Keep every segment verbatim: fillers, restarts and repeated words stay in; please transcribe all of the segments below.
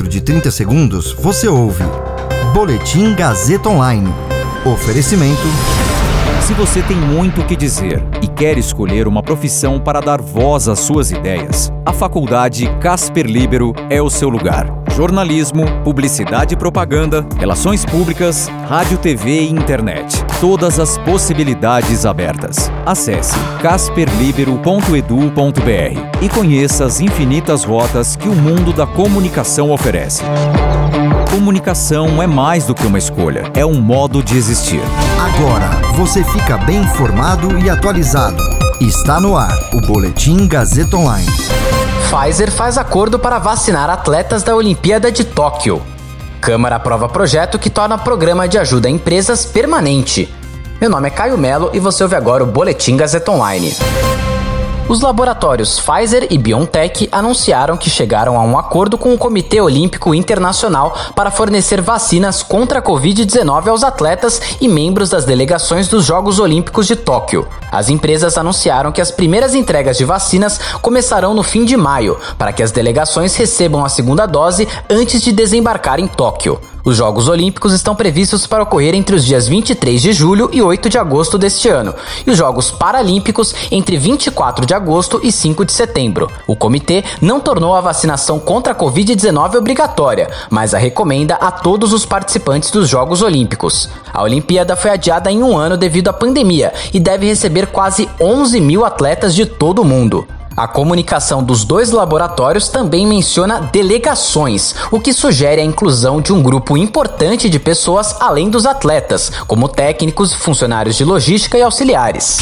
de trinta segundos, você ouve Boletim Gazeta Online. Oferecimento... Se você tem muito o que dizer e quer escolher uma profissão para dar voz às suas ideias, a Faculdade Casper Líbero é o seu lugar. Jornalismo, publicidade e propaganda, relações públicas, rádio, T V e internet. Todas as possibilidades abertas. Acesse casper libero ponto edu ponto br e conheça as infinitas rotas que o mundo da comunicação oferece. Comunicação é mais do que uma escolha, é um modo de existir. Agora você fica bem informado e atualizado. Está no ar o Boletim Gazeta Online. Pfizer faz acordo para vacinar atletas da Olimpíada de Tóquio. Câmara aprova projeto que torna programa de ajuda a empresas permanente. Meu nome é Caio Melo e você ouve agora o Boletim Gazeta Online. Os laboratórios Pfizer e BioNTech anunciaram que chegaram a um acordo com o Comitê Olímpico Internacional para fornecer vacinas contra a covid dezenove aos atletas e membros das delegações dos Jogos Olímpicos de Tóquio. As empresas anunciaram que as primeiras entregas de vacinas começarão no fim de maio, para que as delegações recebam a segunda dose antes de desembarcar em Tóquio. Os Jogos Olímpicos estão previstos para ocorrer entre os dias vinte e três de julho e oito de agosto deste ano, e os Jogos Paralímpicos entre vinte e quatro de agosto e cinco de setembro. O comitê não tornou a vacinação contra a covid dezenove obrigatória, mas a recomenda a todos os participantes dos Jogos Olímpicos. A Olimpíada foi adiada em um ano devido à pandemia e deve receber quase onze mil atletas de todo o mundo. A comunicação dos dois laboratórios também menciona delegações, o que sugere a inclusão de um grupo importante de pessoas além dos atletas, como técnicos, funcionários de logística e auxiliares.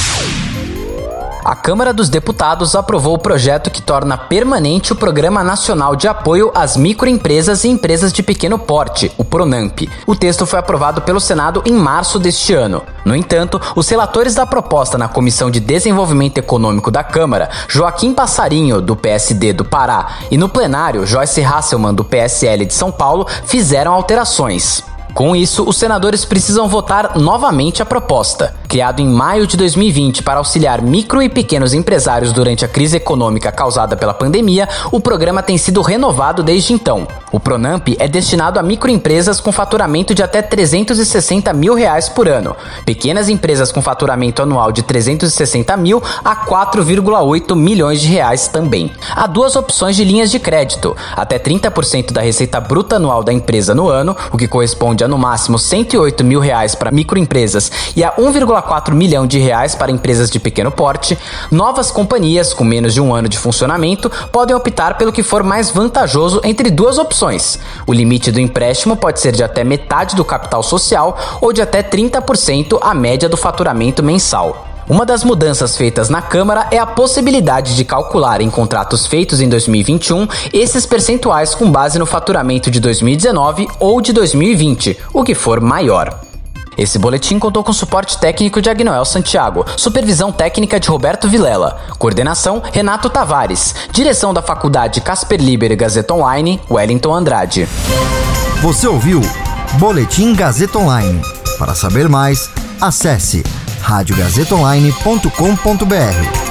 A Câmara dos Deputados aprovou o projeto que torna permanente o Programa Nacional de Apoio às Microempresas e Empresas de Pequeno Porte, o PRONAMP. O texto foi aprovado pelo Senado em março deste ano. No entanto, os relatores da proposta na Comissão de Desenvolvimento Econômico da Câmara, Joaquim Passarinho, do P S D do Pará, e no plenário, Joyce Hasselmann, do P S L de São Paulo, fizeram alterações. Com isso, os senadores precisam votar novamente a proposta. Criado em maio de dois mil e vinte para auxiliar micro e pequenos empresários durante a crise econômica causada pela pandemia, o programa tem sido renovado desde então. O PRONAMP é destinado a microempresas com faturamento de até trezentos e sessenta mil reais por ano, pequenas empresas com faturamento anual de trezentos e sessenta mil a quatro vírgula oito milhões de reais também. Há duas opções de linhas de crédito, até trinta por cento da receita bruta anual da empresa no ano, o que corresponde a no máximo cento e oito mil reais para microempresas e a um vírgula quatro milhão de reais para empresas de pequeno porte. Novas companhias com menos de um ano de funcionamento podem optar pelo que for mais vantajoso entre duas opções. O limite do empréstimo pode ser de até metade do capital social ou de até trinta por cento a média do faturamento mensal. Uma das mudanças feitas na Câmara é a possibilidade de calcular em contratos feitos em dois mil e vinte e um esses percentuais com base no faturamento de dois mil e dezenove ou de dois mil e vinte, o que for maior. Esse boletim contou com suporte técnico de Agnoel Santiago, supervisão técnica de Roberto Vilela, coordenação Renato Tavares, direção da Faculdade Casper Líbero e Gazeta Online, Wellington Andrade. Você ouviu Boletim Gazeta Online. Para saber mais, acesse rádio gazeta online ponto com ponto br.